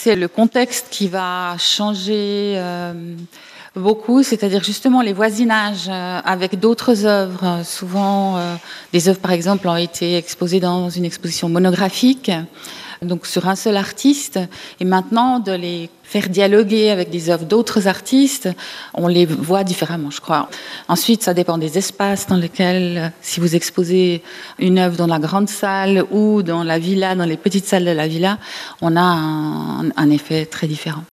c'est le contexte qui va changer beaucoup, c'est-à-dire justement les voisinages avec d'autres œuvres. Souvent, des œuvres, par exemple, ont été exposées dans une exposition monographique, donc sur un seul artiste. Et maintenant, de les faire dialoguer avec des œuvres d'autres artistes, on les voit différemment, je crois. Ensuite, ça dépend des espaces dans lesquels, si vous exposez une œuvre dans la grande salle ou dans la villa, dans les petites salles de la villa, on a un effet très différent.